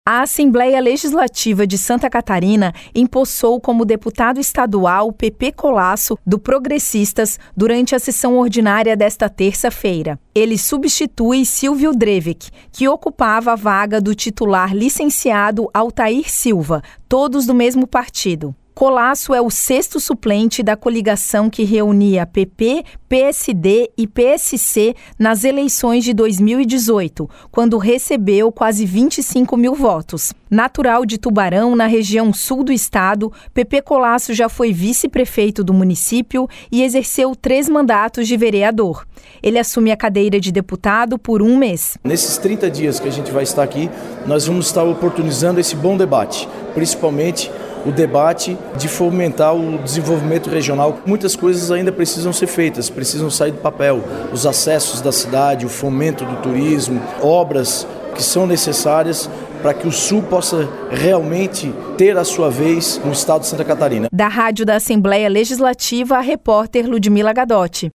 A Assembleia Legislativa de Santa Catarina empossou como deputado estadual Pepe Colasso, do Progressistas, durante a sessão ordinária desta terça-feira. Ele substitui Silvio Drevik, que ocupava a vaga do titular licenciado Altair Silva, todos do mesmo partido. Colasso é o 6º suplente da coligação que reunia PP, PSD e PSC nas eleições de 2018, quando recebeu quase 25 mil votos. Natural de Tubarão, na região sul do estado, Pepe Colasso já foi vice-prefeito do município e exerceu 3 mandatos de vereador. Ele assume a cadeira de deputado por 1 mês. Nesses 30 dias que a gente vai estar aqui, nós vamos estar oportunizando esse bom debate, principalmente o debate de fomentar o desenvolvimento regional. Muitas coisas ainda precisam ser feitas, precisam sair do papel. Os acessos da cidade, o fomento do turismo, obras que são necessárias para que o Sul possa realmente ter a sua vez no estado de Santa Catarina. Da Rádio da Assembleia Legislativa, a repórter Ludmila Gadotti.